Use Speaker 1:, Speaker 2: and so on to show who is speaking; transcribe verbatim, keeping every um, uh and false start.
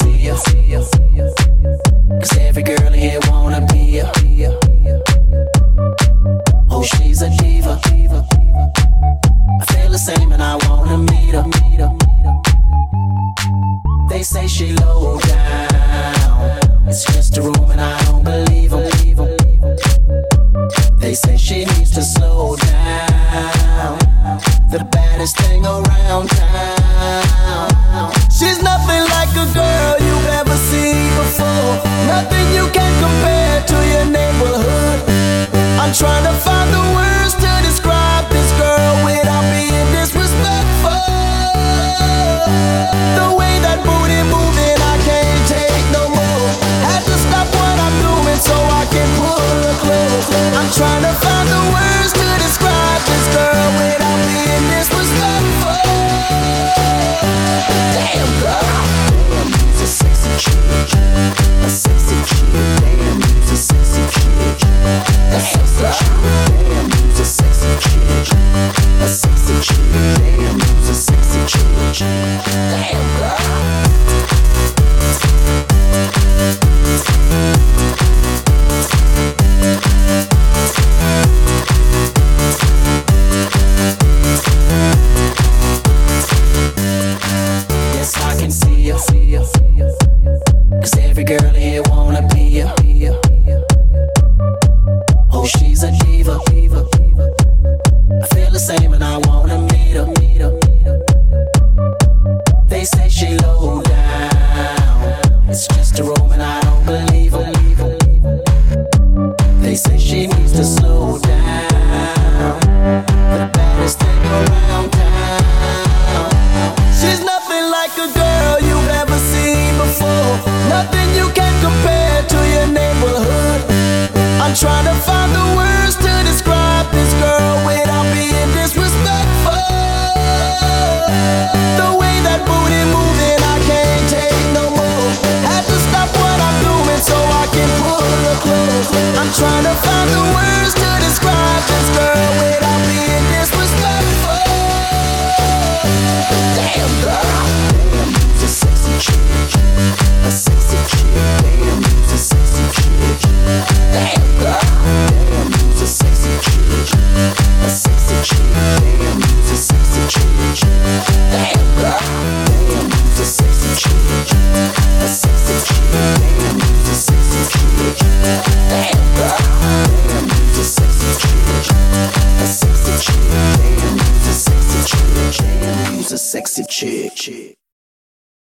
Speaker 1: see ya. Cause every girl in here wanna be ya. Oh, she's a diva. I feel the same and I wanna meet her. They say she low down. It's just a room and I don't believe them. They say she needs to slow down. The baddest thing around town. She's nothing like a girl you've ever seen before. Nothing you can compare to your neighborhood. I'm trying to find the words to describe this girl without being disrespectful. The way that booty moving, I can't take no more. Had to stop what I'm doing so I can pull her close. I'm trying to find the words to describe this girl without being disrespectful. Damn girl, damn, you's a sexy chick, a sexy chick. Damn, you's a sexy chick, a sexy chick. Damn, you's a sexy chick, a sexy chick. Damn, you's a sexy chick. Damn girl. Yes, I can see ya. Cause every girl here wanna be ya. Oh, she's a diva. I feel the same and I wanna meet her. They say she low down. It's just a room and I don't believe them. They say she needs to slow down. The baddest thing around town. She's nothing like a girl you've ever seen before. Nothing you can compare to your neighborhood. I'm trying to find the words to describe this girl without being disrespectful. The way that booty moving, I can't take no more. Had to stop what I'm doing so I can pull her close. I'm trying to find the words to describe this girl without being disrespectful. Damn girl, damn, you's a sexy chick, a sexy chick. Damn, you's a sexy chick. Damn girl, damn, you's a sexy chick, a sexy chick. Damn, you's a sexy chick. Damn girl, damn, you's a sexy chick, a sexy chick. Damn, you's a sexy chick. Damn girl, damn, you's a sexy chick, a sexy chick. Damn, you's a sexy chick. Damn, you's a sexy chick.